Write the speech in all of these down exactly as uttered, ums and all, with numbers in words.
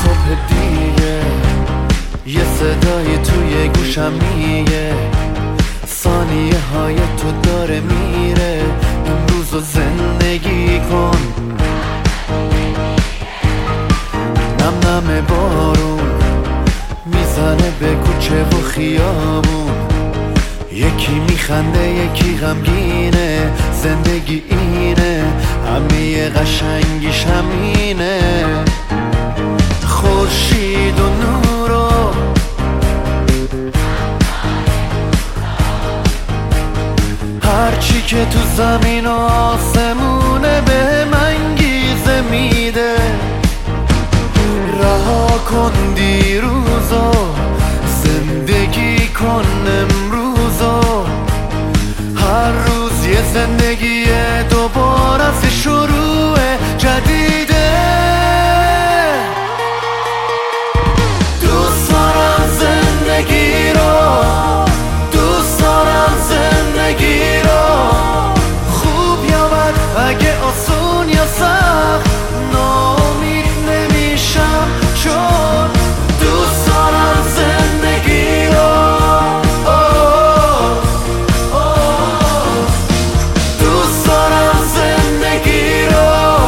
صبح دیگه یه صدای توی گوشم میگه ثانیه های تو داره میره، امروز رو زندگی کن. نم نم بارون میزنه به کوچه و خیابون، یکی میخنده یکی غمگینه، زندگی اینه، همه قشنگیش همینه. خورشید و نور و هرچی که تو زمین و آسمونه به انگیزه میده. رها کن دیروزو، زندگی کن امروزو، هر روز یه زندگی دوباره از شروع جدیده. دوست دارم زندگی رو، دوست دارم زندگی رو، خوب یا بد، اگه آسون یا سخت، ناامید نمیشم چون دوست دارم زندگی رو. دوست دارم زندگی رو.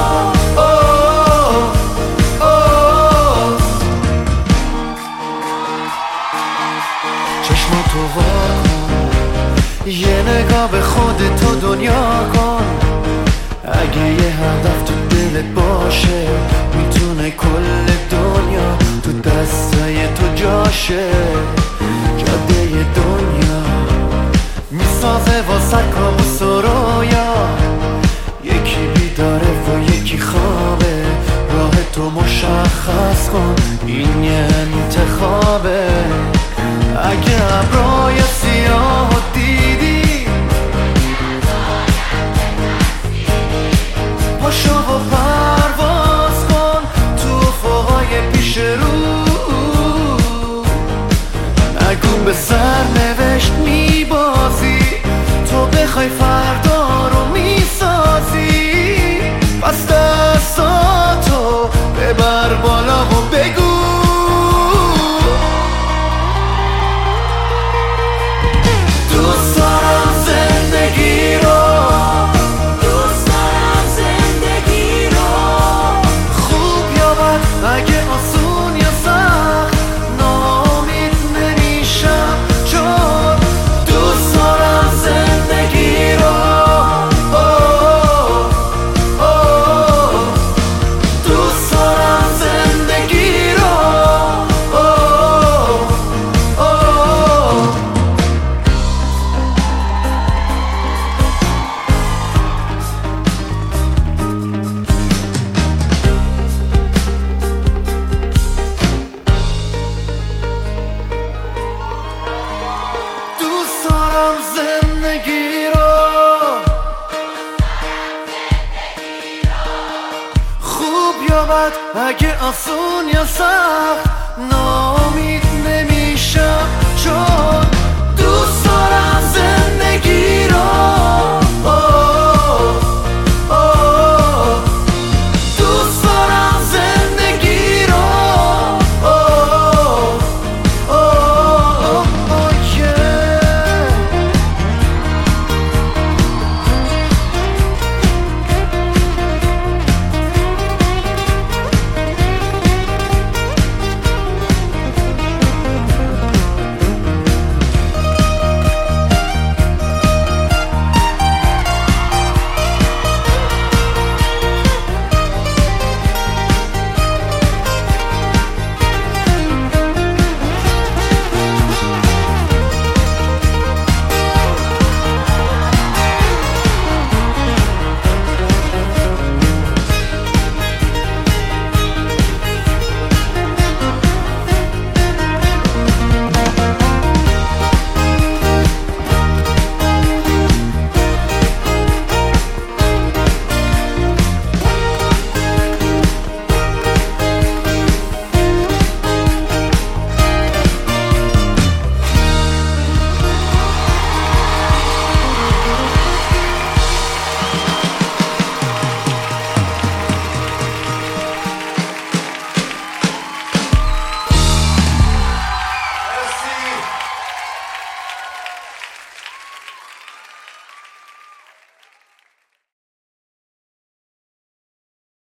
چشماتو وا کن، یه نگاه به خودت و دنیا کن. اگه یه هدف تو دلت باشه، میتونه کل دنیا تو دستای تو جاشه. جاده دنیا میسازه واسه کابوس و رویا، یکی بیداره و یکی خوابه. راه تو مشخص کن، این یه انتخابه. اگه ابرای سیاه دیدی، پاشو و پرواز کن تو افقای پیش رو. نگو به سرنوشت میبازی، تو بخوای فردا رو میسازی. پس دستاتو ببر بالا و بگو دوست دارم زندگی رو. دوست دارم زندگی رو، خوب یا بد، اگه آسون یا سخت، ناامید نمیشم چون دوست دارم زندگی رو. دوست دارم زندگی رو. دوست دارم زندگی رو، خوب یا بد، اگه آسون یا سخت، ناامید نمیشم چون